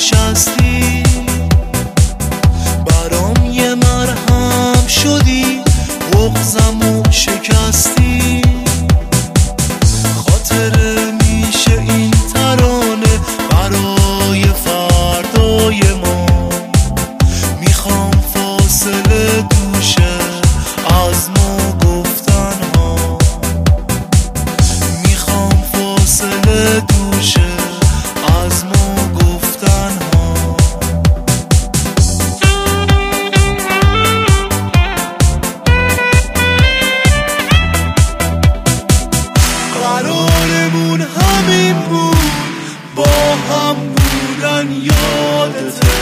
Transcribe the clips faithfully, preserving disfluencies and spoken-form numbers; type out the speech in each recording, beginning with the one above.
نشستی، برام یه مرهم شدی، بغضمو شکستی. خاطره میشه این ترانه برای فردای ما. میخوام فاصله دوشه از ما گفتن ها، میخوام فاصله دوشه از ما گفتن ها. قرارمون همین بود، با هم بودن یادته.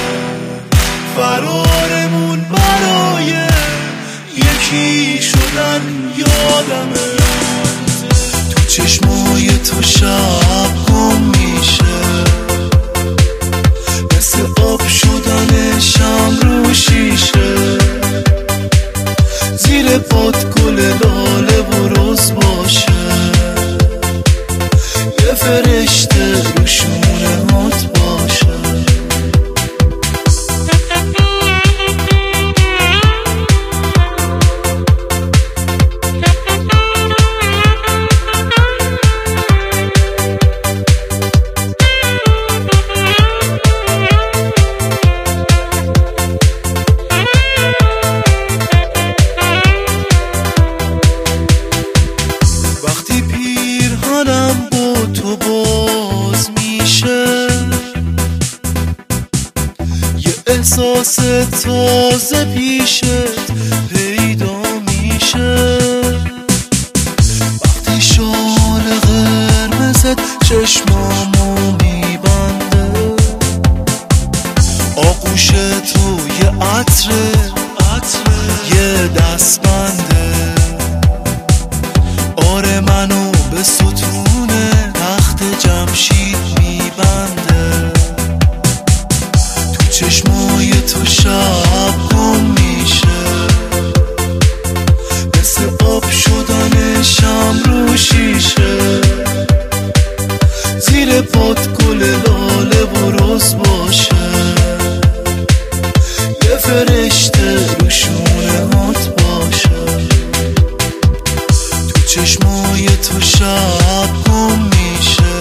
فرارمون برای یکی شدن یادمه. تو چشمای تو شب گم میشه، مثل آب شدن شم رو شیشه. زیر پات گل لاله و رز باشه، یه فرشته رو شونه هات باشه. وقتی پیرهنم با تو باز میشه، یه احساس تازه پیشت پیدا میشه. وقتی شال قرمزت چشمامو میبنده، آغوش تو یه عطره، یه دستبنده. آره منو به ستون تخت جمشید میبنده. تو چشمای تو شب گم میشه، مثل آب شدن شم رو شیشه. زیر پات گل لاله و رز باشه، یه فرشته رو شونه هات باشه. تو چشمای تو شب گم میشه،